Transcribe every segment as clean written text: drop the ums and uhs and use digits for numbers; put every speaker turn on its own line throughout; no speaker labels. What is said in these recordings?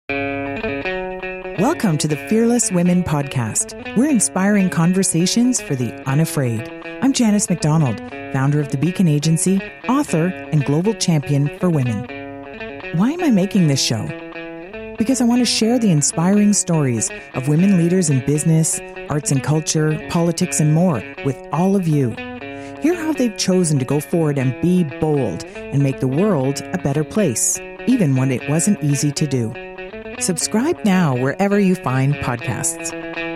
Welcome to the Fearless Women Podcast. We're inspiring conversations for the unafraid. I'm Janice McDonald, founder of the Beacon Agency, author, and global champion for women. Why am I making this show? Because I want to share the inspiring stories of women leaders in business, arts and culture, politics, and more with all of you. Hear how they've chosen to go forward and be bold and make the world a better place, even when it wasn't easy to do. Subscribe now wherever you find podcasts.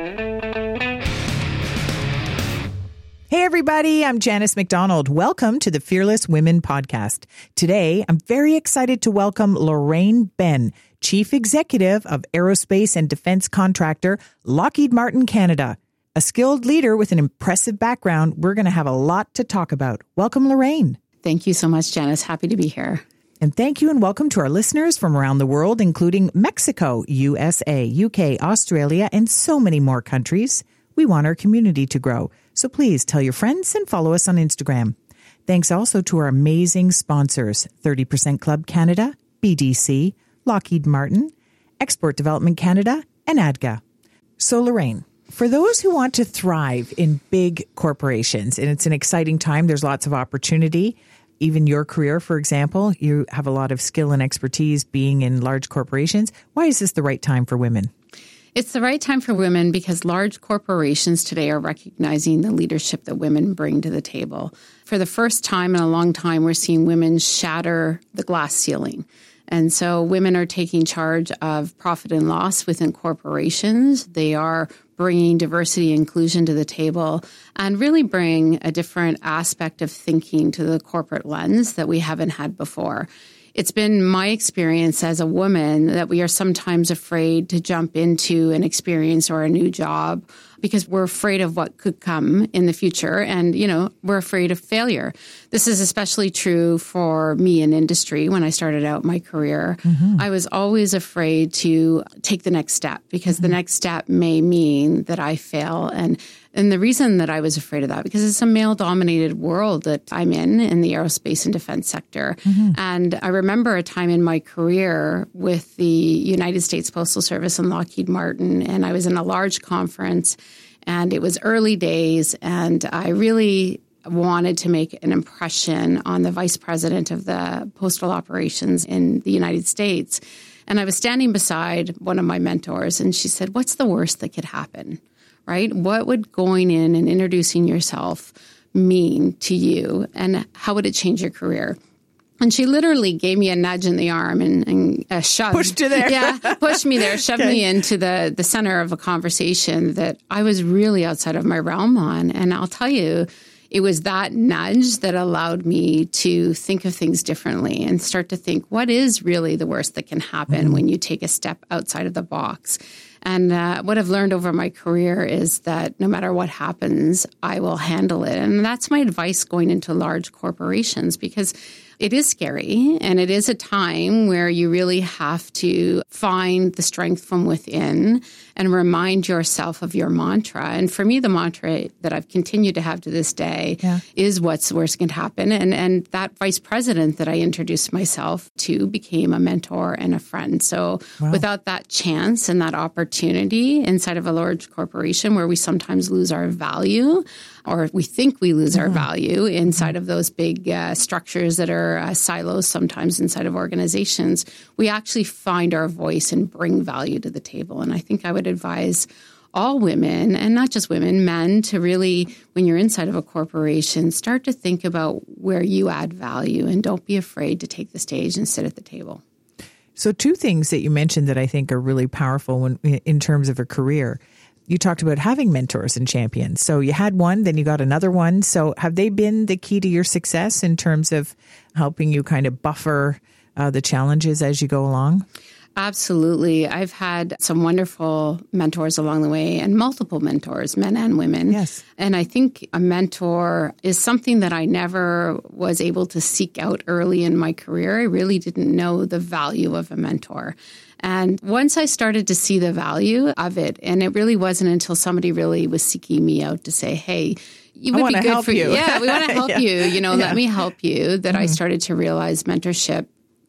Hey everybody, I'm Janice McDonald. Welcome to the Fearless Women Podcast. Today, I'm very excited to welcome Lorraine Benn, Chief Executive of aerospace and defense contractor Lockheed Martin Canada. A skilled leader with an impressive background, we're going to have a lot to talk about. Welcome, Lorraine.
Thank you so much, Janice. Happy to be here.
And thank you and welcome to our listeners from around the world, including Mexico, USA, UK, Australia, and so many more countries. We want our community to grow. So please tell your friends and follow us on Instagram. Thanks also to our amazing sponsors, 30% Club Canada, BDC, Lockheed Martin, Export Development Canada, and ADGA. So Lorraine, for those who want to thrive in big corporations, and it's an exciting time, there's lots of opportunity. Even your career, for example, you have a lot of skill and expertise being in large corporations. Why is this the right time for women?
It's the right time for women because large corporations today are recognizing the leadership that women bring to the table. For the first time in a long time, we're seeing women shatter the glass ceiling. And so women are taking charge of profit and loss within corporations. They are bringing diversity and inclusion to the table and really bring a different aspect of thinking to the corporate lens that we haven't had before. It's been my experience as a woman that we are sometimes afraid to jump into an experience or a new job because we're afraid of what could come in the future. And, we're afraid of failure. This is especially true for me in industry. When I started out my career, I was always afraid to take the next step because the next step may mean that I fail. And the reason that I was afraid of that, because it's a male-dominated world that I'm in the aerospace and defense sector. And I remember a time in my career with the United States Postal Service and Lockheed Martin, and I was in a large conference, and it was early days, and I really wanted to make an impression on the vice president of the postal operations in the United States. And I was standing beside one of my mentors, and she said, "What's the worst that could happen?" Right? What would going in and introducing yourself mean to you, and how would it change your career? And she literally gave me a nudge in the arm and a shove.
Pushed you there.
Yeah, pushed me there, shoved me into the center of a conversation that I was really outside of my realm on. And I'll tell you, it was that nudge that allowed me to think of things differently and start to think, what is really the worst that can happen when you take a step outside of the box? And what I've learned over my career is that no matter what happens, I will handle it. And that's my advice going into large corporations, because it is scary and it is a time where you really have to find the strength from within and remind yourself of your mantra. And for me, the mantra that I've continued to have to this day is what's the worst can happen. And that vice president that I introduced myself to became a mentor and a friend. So without that chance and that opportunity inside of a large corporation where we sometimes lose our value, or we think we lose our value inside of those big structures that are silos sometimes inside of organizations, we actually find our voice and bring value to the table. And I think I would advise all women, and not just women, men, to really, when you're inside of a corporation, start to think about where you add value and don't be afraid to take the stage and sit at the table.
So two things that you mentioned that I think are really powerful in terms of a career. You talked about having mentors and champions. So you had one, then you got another one. So have they been the key to your success in terms of helping you kind of buffer the challenges as you go along?
Absolutely. I've had some wonderful mentors along the way, and multiple mentors, men and women.
Yes.
And I think a mentor is something that I never was able to seek out early in my career. I really didn't know the value of a mentor. And once I started to see the value of it, and it really wasn't until somebody really was seeking me out to say, hey, it would be good for you. Yeah, we want to help you. Let me help you, that I started to realize mentorship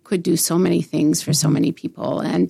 could do so many things for so many people. And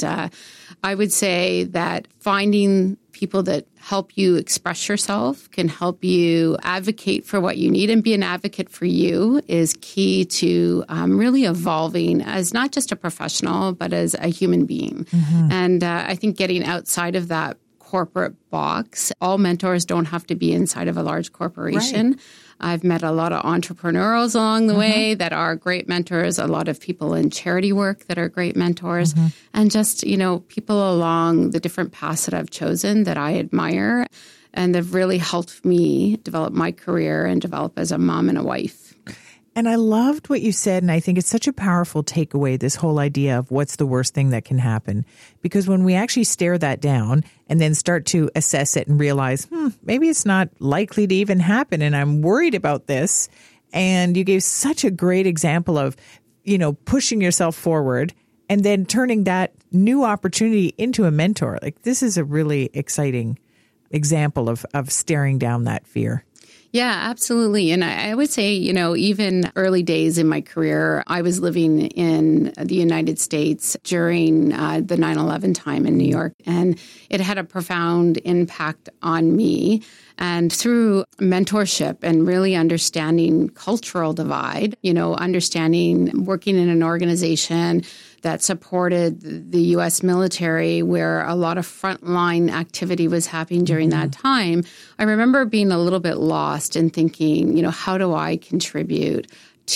I would say that finding people that help you express yourself, can help you advocate for what you need and be an advocate for you is key to really evolving as not just a professional, but as a human being. And I think getting outside of that corporate box, all mentors don't have to be inside of a large corporation. Right. I've met a lot of entrepreneurs along the way that are great mentors, a lot of people in charity work that are great mentors, and just, people along the different paths that I've chosen that I admire and have really helped me develop my career and develop as a mom and a wife.
And I loved what you said, and I think it's such a powerful takeaway, this whole idea of what's the worst thing that can happen. Because when we actually stare that down and then start to assess it and realize, maybe it's not likely to even happen, and I'm worried about this. And you gave such a great example of, pushing yourself forward and then turning that new opportunity into a mentor. Like, this is a really exciting example of staring down that fear.
Yeah, absolutely. And I would say, even early days in my career, I was living in the United States during the 9/11 time in New York, and it had a profound impact on me. And through mentorship and really understanding cultural divide, understanding working in an organization that supported the U.S. military where a lot of frontline activity was happening during that time, I remember being a little bit lost and thinking, how do I contribute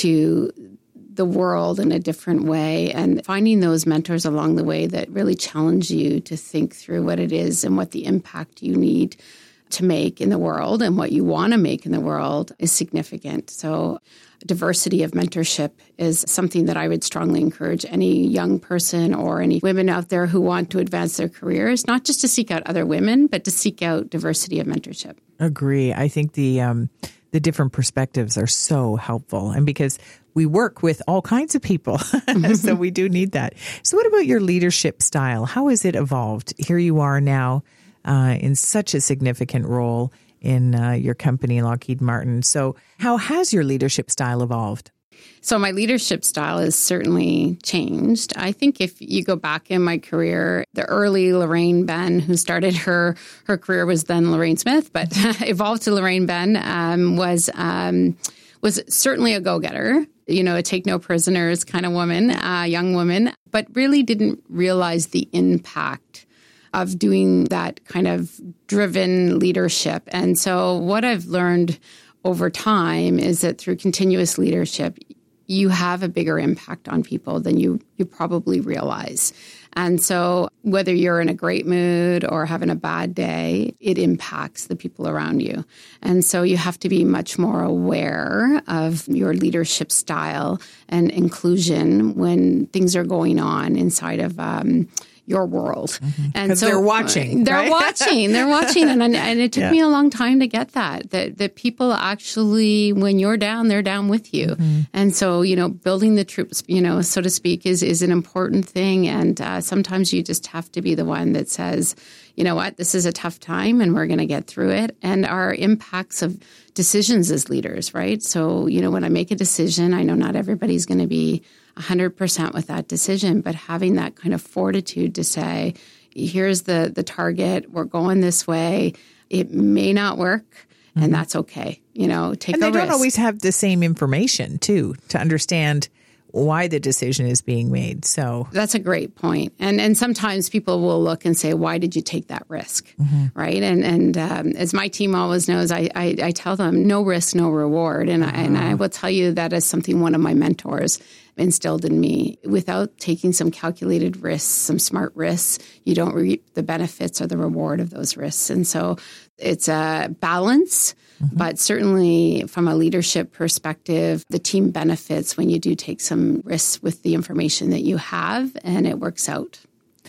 to the world in a different way, and finding those mentors along the way that really challenge you to think through what it is and what the impact you need to make in the world and what you want to make in the world is significant. So diversity of mentorship is something that I would strongly encourage any young person or any women out there who want to advance their careers, not just to seek out other women, but to seek out diversity of mentorship.
Agree. I think the different perspectives are so helpful. And because we work with all kinds of people, so we do need that. So what about your leadership style? How has it evolved? Here you are now in such a significant role in your company, Lockheed Martin. So how has your leadership style evolved?
So my leadership style has certainly changed. I think if you go back in my career, the early Lorraine Benn, who started her career was then Lorraine Smith, but evolved to Lorraine Benn, was certainly a go-getter, a take no prisoners kind of woman, young woman, but really didn't realize the impact of doing that kind of driven leadership. And so what I've learned over time is that through continuous leadership, you have a bigger impact on people than you probably realize. And so whether you're in a great mood or having a bad day, it impacts the people around you. And so you have to be much more aware of your leadership style and inclusion when things are going on inside of your world. And so
they're watching.
They're watching. And it took me a long time to get that people actually, when you're down, they're down with you. And so, building the troops, so to speak, is an important thing. And sometimes you just have to be the one that says, you know what, this is a tough time and we're going to get through it. And our impacts of decisions as leaders, right? So, when I make a decision, I know not everybody's going to be 100% with that decision, but having that kind of fortitude to say, here's the target, we're going this way, it may not work, and that's okay. Take a risk.
And they don't always have the same information, too, to understand why the decision is being made. So
that's a great point. And sometimes people will look and say, why did you take that risk? Right. And as my team always knows, I tell them no risk, no reward. And I will tell you that is something one of my mentors instilled in me. Without taking some calculated risks, some smart risks, you don't reap the benefits or the reward of those risks. And so it's a balance. But certainly from a leadership perspective, the team benefits when you do take some risks with the information that you have and it works out.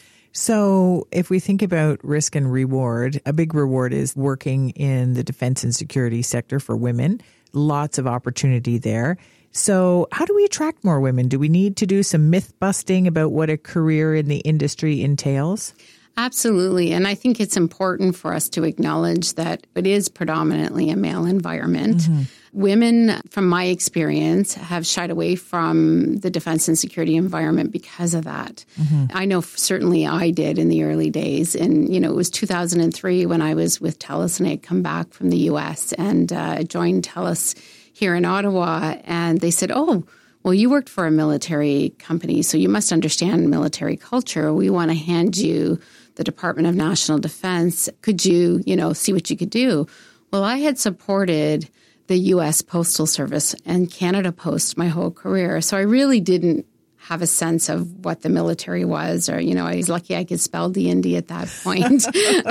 So if we think about risk and reward, a big reward is working in the defense and security sector for women. Lots of opportunity there. So how do we attract more women? Do we need to do some myth busting about what a career in the industry entails?
Absolutely. And I think it's important for us to acknowledge that it is predominantly a male environment. Mm-hmm. Women, from my experience, have shied away from the defense and security environment because of that. Mm-hmm. I know certainly I did in the early days. And, it was 2003 when I was with TELUS and I had come back from the U.S. and joined TELUS here in Ottawa. And they said, oh, well, you worked for a military company, so you must understand military culture. We want to hand you the Department of National Defense. Could you, see what you could do? Well, I had supported the U.S. Postal Service and Canada Post my whole career, so I really didn't have a sense of what the military was, or, I was lucky I could spell D&D at that point.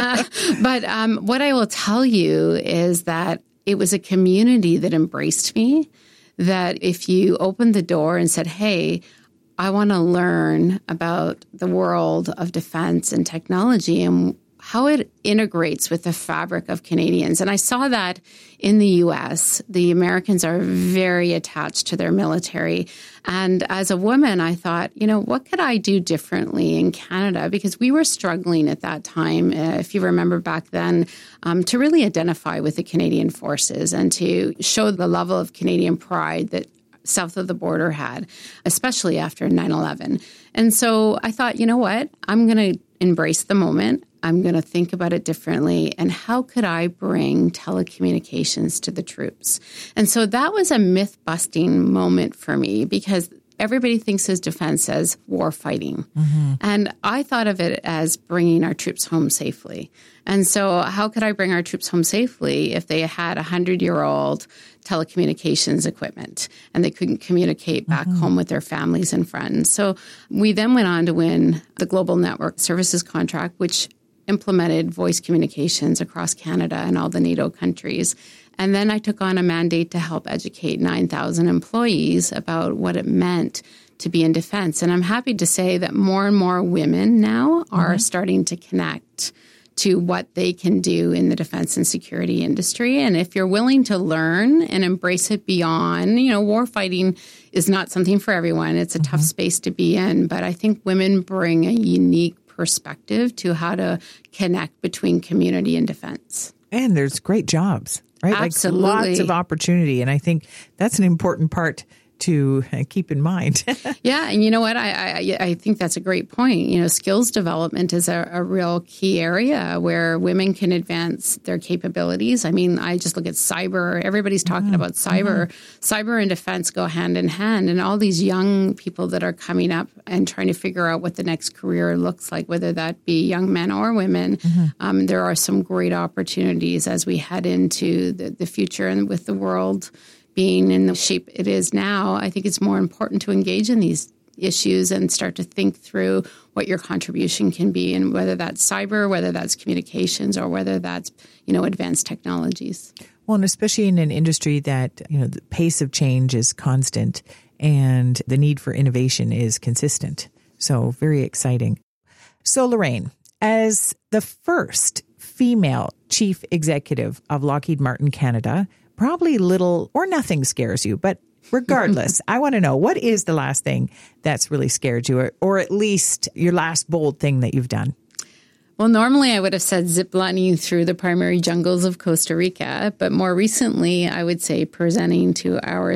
But what I will tell you is that it was a community that embraced me, that if you opened the door and said, hey, I want to learn about the world of defense and technology and how it integrates with the fabric of Canadians. And I saw that in the U.S. The Americans are very attached to their military. And as a woman, I thought, what could I do differently in Canada? Because we were struggling at that time, if you remember back then, to really identify with the Canadian forces and to show the level of Canadian pride that south of the border had, especially after 9/11. And so I thought, what? I'm going to embrace the moment. I'm going to think about it differently. And how could I bring telecommunications to the troops? And so that was a myth-busting moment for me, because everybody thinks of defense as war fighting. Mm-hmm. And I thought of it as bringing our troops home safely. And so how could I bring our troops home safely if they had 100-year-old telecommunications equipment and they couldn't communicate back mm-hmm. home with their families and friends? So we then went on to win the Global Network Services contract, which implemented voice communications across Canada and all the NATO countries. And then I took on a mandate to help educate 9,000 employees about what it meant to be in defense. And I'm happy to say that more and more women now are mm-hmm. starting to connect to what they can do in the defense and security industry. And if you're willing to learn and embrace it beyond, war fighting is not something for everyone. It's a mm-hmm. tough space to be in. But I think women bring a unique perspective to how to connect between community and defense.
And there's great jobs, right?
Absolutely.
Like lots of opportunity. And I think that's an important part to keep in mind.
Yeah. And you know what? I think that's a great point. Skills development is a real key area where women can advance their capabilities. I mean, I just look at cyber. Everybody's talking about cyber. Mm-hmm. Cyber and defense go hand in hand. And all these young people that are coming up and trying to figure out what the next career looks like, whether that be young men or women, mm-hmm. There are some great opportunities as we head into the future and with the world being in the shape it is now. I think it's more important to engage in these issues and start to think through what your contribution can be, and whether that's cyber, whether that's communications, or whether that's, advanced technologies.
Well, and especially in an industry that, the pace of change is constant and the need for innovation is consistent. So very exciting. So Lorraine, as the first female chief executive of Lockheed Martin Canada, probably little or nothing scares you, but regardless, I want to know, what is the last thing that's really scared you, or at least your last bold thing that you've done?
Well, normally I would have said ziplining through the primary jungles of Costa Rica, but more recently I would say presenting to our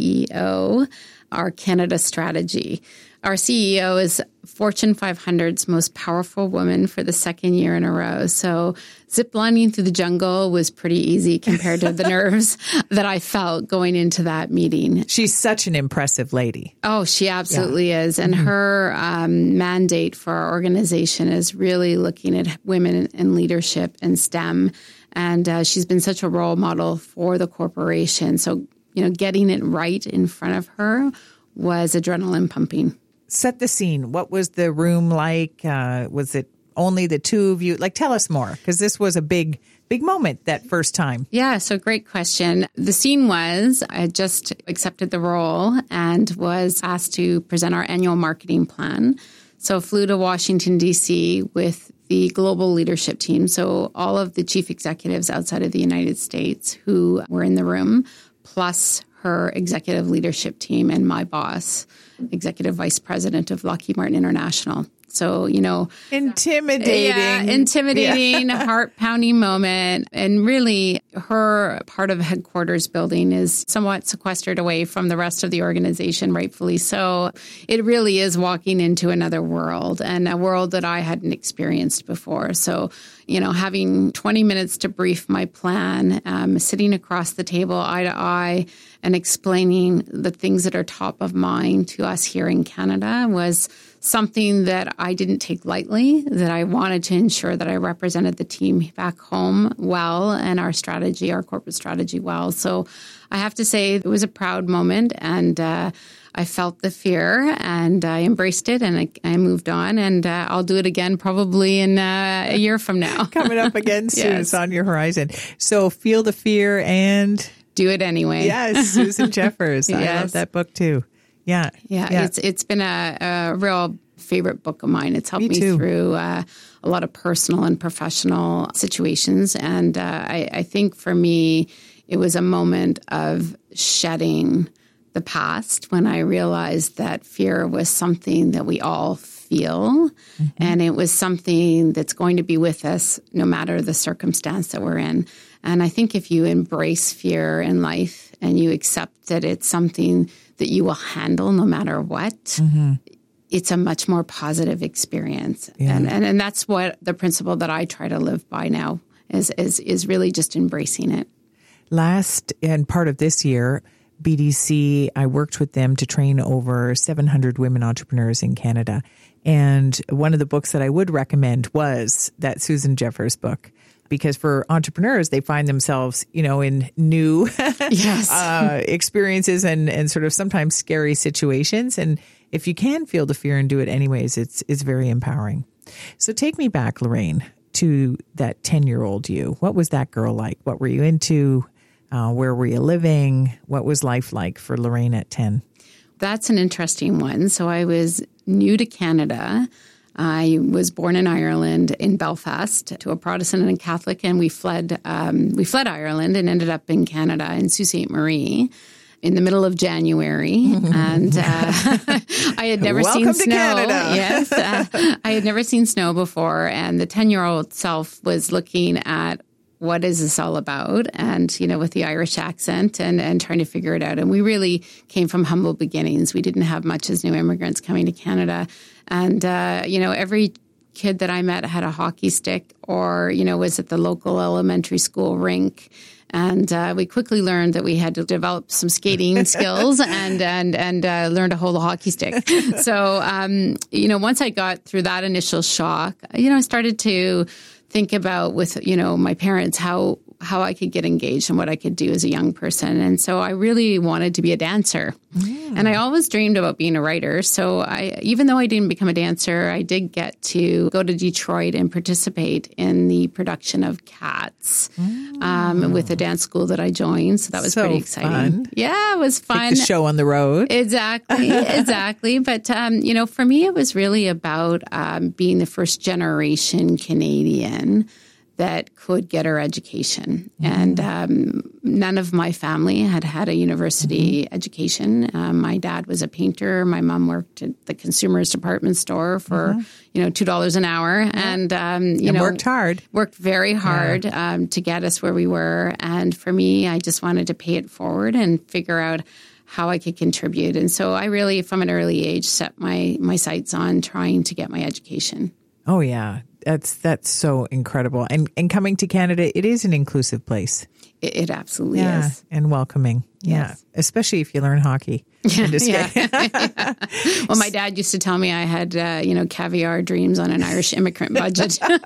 CEO our Canada strategy. Our CEO is Fortune 500's most powerful woman for the second year in a row. So ziplining through the jungle was pretty easy compared to the nerves that I felt going into that meeting.
She's such an impressive lady.
Oh, she absolutely is. And mm-hmm. her mandate for our organization is really looking at women in leadership and STEM. And she's been such a role model for the corporation. So, getting it right in front of her was adrenaline pumping.
Set the scene. What was the room like? Was it only the two of you? Tell us more, because this was a big moment that first time.
Yeah, so great question. The scene was, I just accepted the role and was asked to present our annual marketing plan. So flew to Washington, D.C. with the global leadership team. So all of the chief executives outside of the United States who were in the room, plus her executive leadership team and my boss, executive vice president of Lockheed Martin International. So,
intimidating,
heart-pounding moment. And really, her part of headquarters building is somewhat sequestered away from the rest of the organization, rightfully so. It really is walking into another world, and a world that I hadn't experienced before. So, having 20 minutes to brief my plan, sitting across the table eye to eye and explaining the things that are top of mind to us here in Canada was something that I didn't take lightly, that I wanted to ensure that I represented the team back home well and our corporate strategy well. So I have to say it was a proud moment, and I felt the fear and I embraced it, and I moved on, and I'll do it again probably in a year from now.
Coming up again soon. Yes. It's on your horizon. So feel the fear and
do it anyway.
Yes, Susan Jeffers. Yes. I love that book too. Yeah.
It's been a real favorite book of mine. It's helped me through a lot of personal and professional situations. And I think for me, it was a moment of shedding the past when I realized that fear was something that we all feel. Mm-hmm. And it was something that's going to be with us no matter the circumstance that we're in. And I think if you embrace fear in life and you accept that it's something that you will handle no matter what, mm-hmm. it's a much more positive experience. Yeah. And that's what the principle that I try to live by now is really just embracing it.
Last and part of this year, BDC, I worked with them to train over 700 women entrepreneurs in Canada. And one of the books that I would recommend was that Susan Jeffers book. Because for entrepreneurs, they find themselves, in new experiences and sort of sometimes scary situations. And if you can feel the fear and do it anyways, it's very empowering. So take me back, Lorraine, to that 10-year-old you. What was that girl like? What were you into? Where were you living? What was life like for Lorraine at 10?
That's an interesting one. So I was new to Canada. I was born in Ireland, in Belfast, to a Protestant and a Catholic, and we fled Ireland and ended up in Canada in Sault Ste. Marie in the middle of January. And I had never seen snow.
Canada.
Yes, I had never seen snow before, and the 10-year-old self was looking at what is this all about? And, with the Irish accent and trying to figure it out. And we really came from humble beginnings. We didn't have much as new immigrants coming to Canada. And, every kid that I met had a hockey stick or, was at the local elementary school rink. And we quickly learned that we had to develop some skating skills and learn to hold a hockey stick. So, once I got through that initial shock, I started to think about with, my parents, how I could get engaged and what I could do as a young person. And so I really wanted to be a dancer. Mm. And I always dreamed about being a writer. So even though I didn't become a dancer, I did get to go to Detroit and participate in the production of Cats with a dance school that I joined. So that was pretty exciting.
Fun.
Yeah, it was fun.
Take the show on the road.
Exactly. But, for me, it was really about being the first generation Canadian that could get her education. Mm-hmm. And none of my family had a university education. My dad was a painter. My mom worked at the consumer's department store for, $2 an hour. And, worked very hard to get us where we were. And for me, I just wanted to pay it forward and figure out how I could contribute. And so I really, from an early age, set my sights on trying to get my education.
Oh, yeah. That's so incredible. And coming to Canada, it is an inclusive place.
It absolutely is.
And welcoming. Yes. Yeah. Especially if you learn hockey.
Yeah. Well, my dad used to tell me I had, caviar dreams on an Irish immigrant budget.
Well,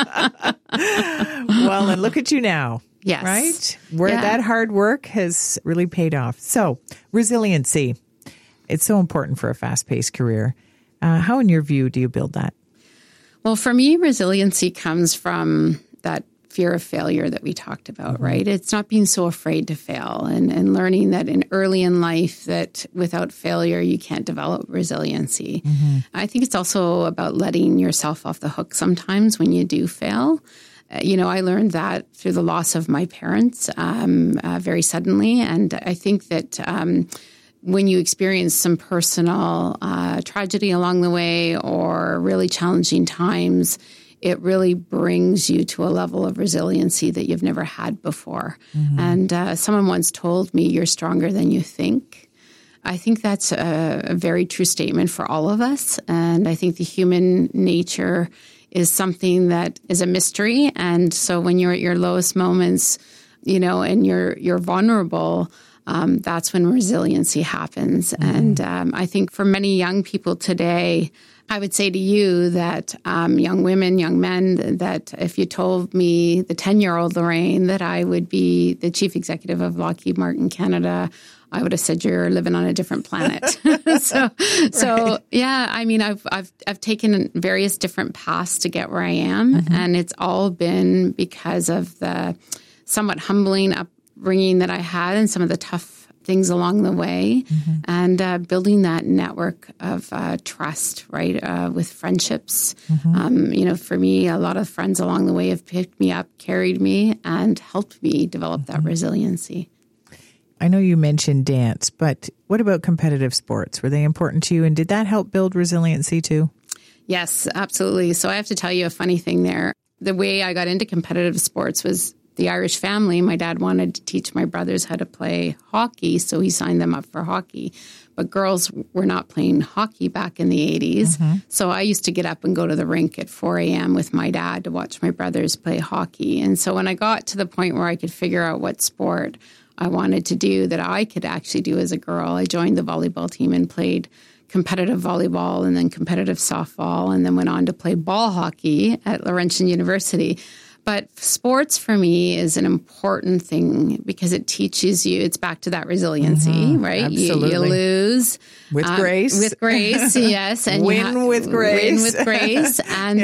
and look at you now.
Yes.
Right? Where that hard work has really paid off. So, resiliency. It's so important for a fast-paced career. How, in your view, do you build that?
Well, for me, resiliency comes from that fear of failure that we talked about, mm-hmm. right? It's not being so afraid to fail and learning that early in life that without failure, you can't develop resiliency. Mm-hmm. I think it's also about letting yourself off the hook sometimes when you do fail. I learned that through the loss of my parents very suddenly. And I think that when you experience some personal tragedy along the way or really challenging times, it really brings you to a level of resiliency that you've never had before. And someone once told me, you're stronger than you think. I think that's a very true statement for all of us. And I think the human nature is something that is a mystery. And so when you're at your lowest moments, and you're vulnerable, that's when resiliency happens. And I think for many young people today, I would say to you that young women, young men, that if you told me, the 10-year-old Lorraine, that I would be the chief executive of Lockheed Martin Canada, I would have said you're living on a different planet. So yeah, I mean, I've taken various different paths to get where I am, and it's all been because of the somewhat humbling upbringing that I had and some of the tough things along the way, and building that network of trust, right, with friendships. For me, a lot of friends along the way have picked me up, carried me, and helped me develop that resiliency.
I know you mentioned dance, but what about competitive sports? Were they important to you, and did that help build resiliency too?
Yes, absolutely. So I have to tell you a funny thing there. The way I got into competitive sports was the Irish family. My dad wanted to teach my brothers how to play hockey, so he signed them up for hockey. But girls were not playing hockey back in the 80s. So I used to get up and go to the rink at 4 a.m. with my dad to watch my brothers play hockey. And so when I got to the point where I could figure out what sport I wanted to do that I could actually do as a girl, I joined the volleyball team and played competitive volleyball and then competitive softball, and then went on to play ball hockey at Laurentian University. But sports for me is an important thing because it teaches you, it's back to that resiliency, right?
Absolutely.
You lose.
With grace.
With grace, yes. And
win with grace.
Win with grace. And,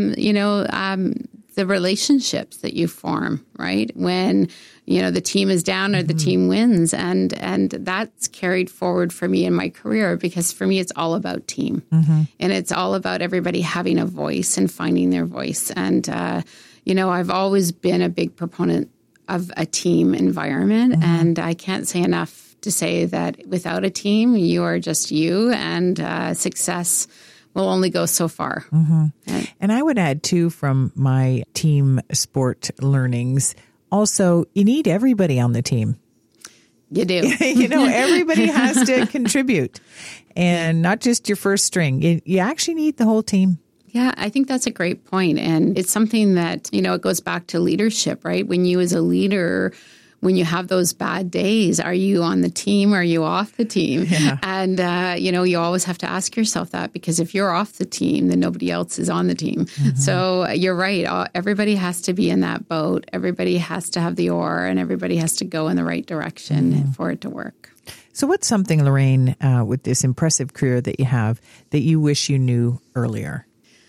the relationships that you form, right? When, the team is down or the team wins. And that's carried forward for me in my career, because for me, it's all about team. And it's all about everybody having a voice and finding their voice. And, I've always been a big proponent of a team environment. And I can't say enough to say that without a team, you are just you, and success will only go so far.
And I would add, too, from my team sport learnings, also, you need everybody on the team.
You do.
Everybody has to contribute, and not just your first string. You actually need the whole team.
Yeah, I think that's a great point. And it's something that, it goes back to leadership, right? When you as a leader, when you have those bad days, are you on the team or are you off the team?
Yeah.
And, you always have to ask yourself that, because if you're off the team, then nobody else is on the team. So you're right. Everybody has to be in that boat. Everybody has to have the oar, and everybody has to go in the right direction for it to work.
So what's something, Lorraine, with this impressive career that you have, that you wish you knew earlier?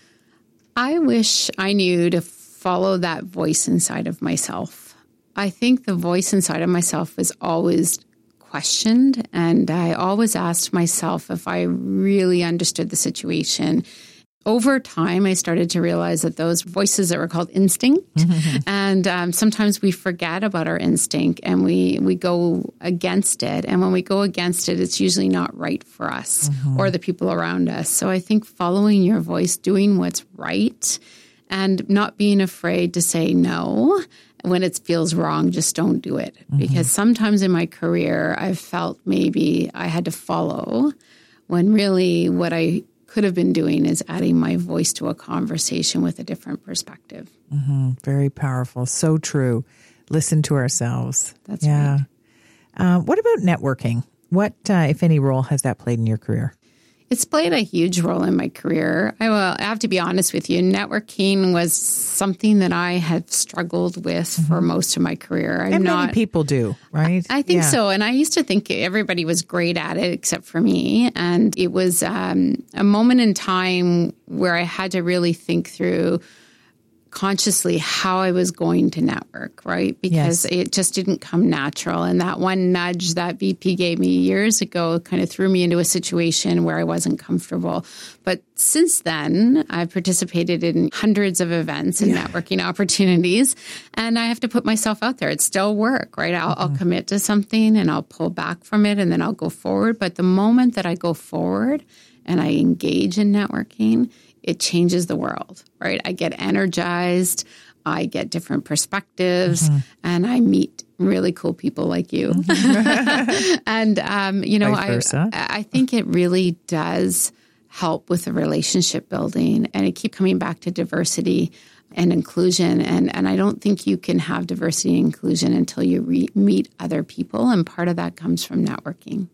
I wish I knew to follow that voice inside of myself. I think the voice inside of myself was always questioned, and I always asked myself if I really understood the situation. Over time, I started to realize that those voices that were called instinct, and sometimes we forget about our instinct and we go against it. And when we go against it, it's usually not right for us or the people around us. So I think following your voice, doing what's right, and not being afraid to say no when it feels wrong, just don't do it. Because sometimes in my career, I've felt maybe I had to follow, when really what I could have been doing is adding my voice to a conversation with a different perspective.
Very powerful. So true. Listen to ourselves.
That's right.
What about networking? What, if any, role has that played in your career?
It's played a huge role in my career. I have to be honest with you. Networking was something that I had struggled with for most of my career.
Many people do, right?
I think so. And I used to think everybody was great at it except for me. And it was a moment in time where I had to really think through consciously how I was going to network, right? Because it just didn't come natural. And that one nudge that VP gave me years ago kind of threw me into a situation where I wasn't comfortable. But since then, I've participated in hundreds of events and networking opportunities, and I have to put myself out there. It's still work, right? I'll commit to something and I'll pull back from it and then I'll go forward. But the moment that I go forward and I engage in networking, it changes the world, right? I get energized, I get different perspectives, and I meet really cool people like you. And, I think it really does help with the relationship building, and I keep coming back to diversity and inclusion. And I don't think you can have diversity and inclusion until you meet other people. And part of that comes from networking.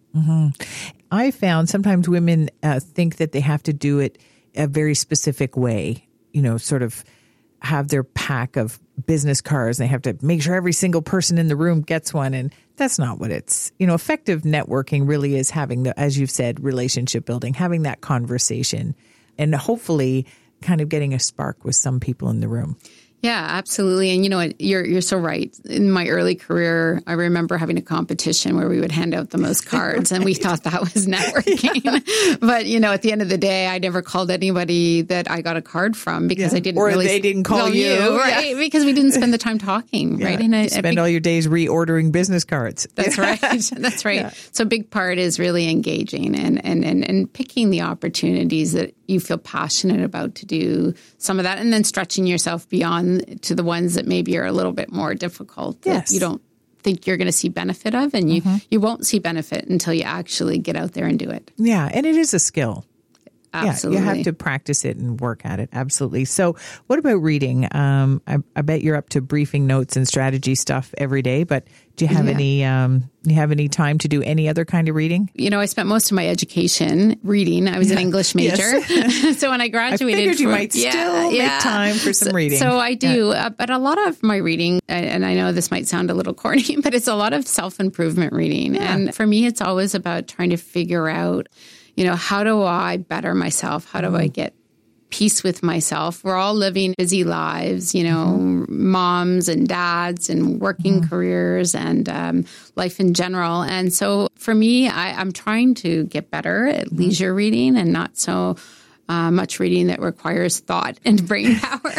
I found sometimes women think that they have to do it a very specific way, sort of have their pack of business cards. They have to make sure every single person in the room gets one. And that's not what it's, effective networking really is having as you've said, relationship building, having that conversation and hopefully kind of getting a spark with some people in the room.
Yeah, absolutely. And you know what? You're so right. In my early career, I remember having a competition where we would hand out the most cards and we thought that was networking. But, at the end of the day, I never called anybody that I got a card from because I didn't
or they didn't call you.
Right? Because we didn't spend the time talking, right?
And you spend all your days reordering business cards.
That's right. That's right. Yeah. So a big part is really engaging and picking the opportunities that you feel passionate about to do some of that, and then stretching yourself beyond to the ones that maybe are a little bit more difficult that you don't think you're going to see benefit of, and you won't see benefit until you actually get out there and do it.
Yeah, and it is a skill.
Absolutely.
Yeah, you have to practice it and work at it. Absolutely. So what about reading? I bet you're up to briefing notes and strategy stuff every day, but do you have any time to do any other kind of reading?
I spent most of my education reading. I was an English major. So when I graduated,
I figured you might still make time for some reading.
So I do. But a lot of my reading, and I know this might sound a little corny, but it's a lot of self-improvement reading. Yeah. And for me, it's always about trying to figure out, how do I better myself? How do I get peace with myself? We're all living busy lives, moms and dads and working careers and life in general. And so for me, I'm trying to get better at leisure reading and not so much reading that requires thought and brain power.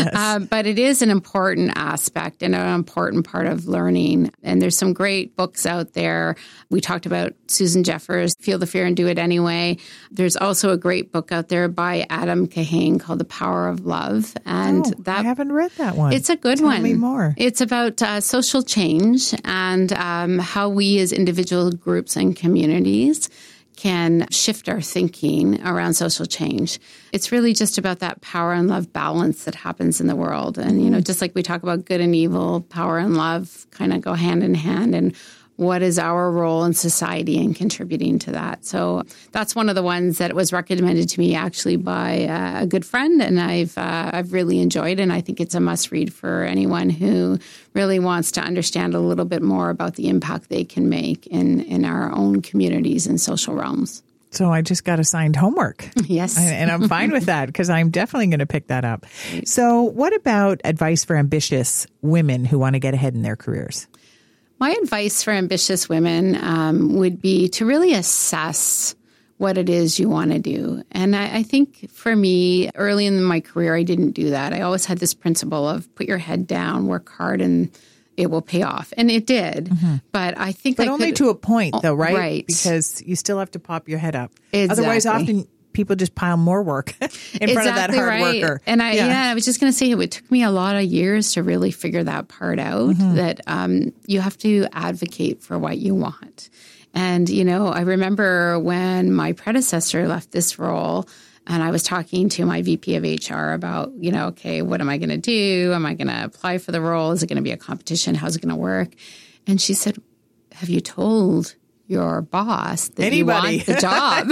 But it is an important aspect and an important part of learning. And there's some great books out there. We talked about Susan Jeffers, Feel the Fear and Do It Anyway. There's also a great book out there by Adam Kahane called The Power of Love. And
I haven't read that one.
It's a good one.
Tell me more.
It's about social change and how we as individual groups and communities can shift our thinking around social change. It's really just about that power and love balance that happens in the world. And, just like we talk about good and evil, power and love kind of go hand in hand. And what is our role in society in contributing to that? So that's one of the ones that was recommended to me actually by a good friend, and I've really enjoyed, and I think it's a must read for anyone who really wants to understand a little bit more about the impact they can make in our own communities and social realms.
So I just got assigned homework.
Yes.
And I'm fine with that because I'm definitely going to pick that up. So what about advice for ambitious women who want to get ahead in their careers?
My advice for ambitious women would be to really assess what it is you want to do. And I think for me, early in my career, I didn't do that. I always had this principle of put your head down, work hard, and it will pay off. And it did. But I think
only to a point, though, right?
Right.
Because you still have to pop your head up.
Exactly.
Otherwise, often people just pile more work in front of that hard worker.
And I was just going to say, it took me a lot of years to really figure that part out, that you have to advocate for what you want. And, I remember when my predecessor left this role, and I was talking to my VP of HR about, okay, what am I going to do? Am I going to apply for the role? Is it going to be a competition? How's it going to work? And she said, have you told your boss that you want the job?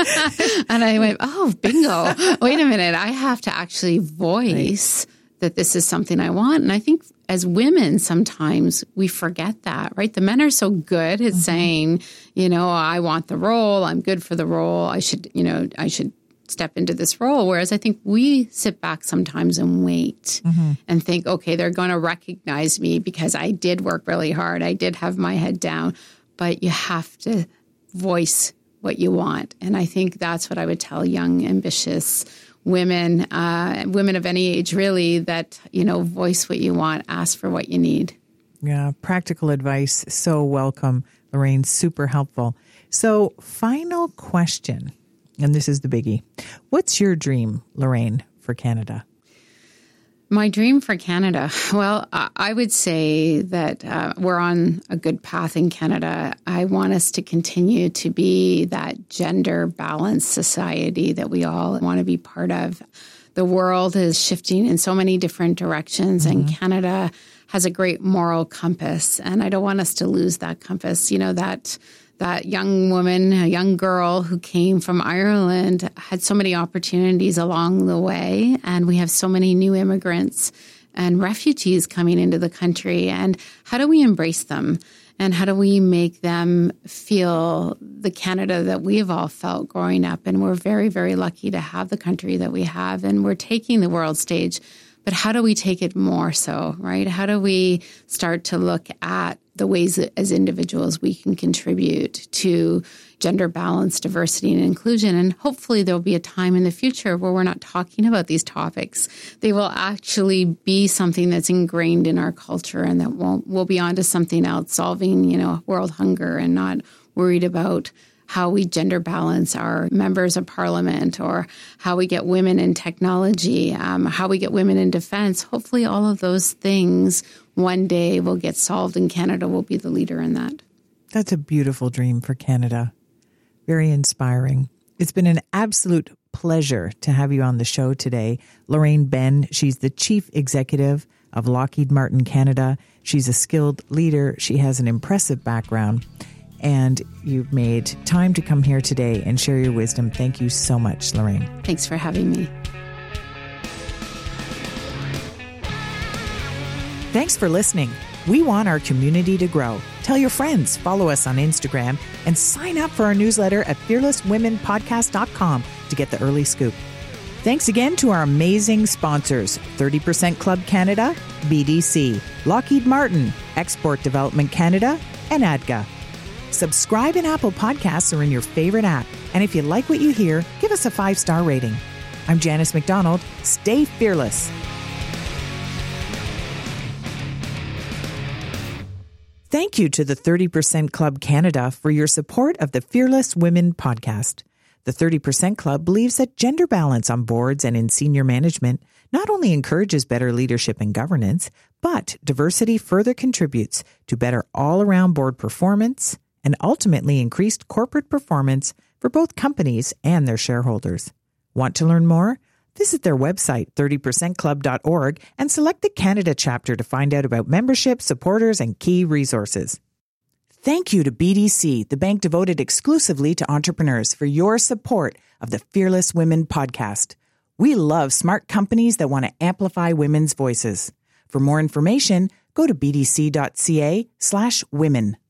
And I went, oh, bingo. Wait a minute. I have to actually voice that this is something I want. And I think as women, sometimes we forget that, right? The men are so good at saying, I want the role. I'm good for the role. I should step into this role. Whereas I think we sit back sometimes and wait and think, okay, they're going to recognize me because I did work really hard. I did have my head down. But you have to voice what you want. And I think that's what I would tell young, ambitious women, women of any age, really, that, voice what you want, ask for what you need.
Yeah, practical advice. So welcome, Lorraine. Super helpful. So final question, and this is the biggie. What's your dream, Lorraine, for Canada?
My dream for Canada, well, I would say that we're on a good path in Canada. I want us to continue to be that gender balanced society that we all want to be part of. The world is shifting in so many different directions, and Canada has a great moral compass. And I don't want us to lose that compass. That young woman, a young girl who came from Ireland had so many opportunities along the way. And we have so many new immigrants and refugees coming into the country. And how do we embrace them? And how do we make them feel the Canada that we've all felt growing up? And we're very, very lucky to have the country that we have. And we're taking the world stage. But how do we take it more so, right? How do we start to look at the ways that as individuals we can contribute to gender balance, diversity, and inclusion? And hopefully there'll be a time in the future where we're not talking about these topics. They will actually be something that's ingrained in our culture, and that we'll be on to something else, solving, world hunger, and not worried about how we gender balance our members of parliament, or how we get women in technology, how we get women in defense. Hopefully all of those things one day will get solved, and Canada will be the leader in that.
That's a beautiful dream for Canada. Very inspiring. It's been an absolute pleasure to have you on the show today. Lorraine Benn, she's the Chief Executive of Lockheed Martin Canada. She's a skilled leader. She has an impressive background. And you've made time to come here today and share your wisdom. Thank you so much, Lorraine.
Thanks for having me.
Thanks for listening. We want our community to grow. Tell your friends, follow us on Instagram, and sign up for our newsletter at fearlesswomenpodcast.com to get the early scoop. Thanks again to our amazing sponsors, 30% Club Canada, BDC, Lockheed Martin, Export Development Canada, and ADGA. Subscribe in Apple Podcasts or in your favorite app. And if you like what you hear, give us a 5-star rating. I'm Janice McDonald. Stay fearless. Thank you to the 30% Club Canada for your support of the Fearless Women podcast. The 30% Club believes that gender balance on boards and in senior management not only encourages better leadership and governance, but diversity further contributes to better all-around board performance and ultimately increased corporate performance for both companies and their shareholders. Want to learn more? Visit their website, 30percentclub.org, and select the Canada chapter to find out about membership, supporters, and key resources. Thank you to BDC, the bank devoted exclusively to entrepreneurs, for your support of the Fearless Women podcast. We love smart companies that want to amplify women's voices. For more information, go to bdc.ca/women.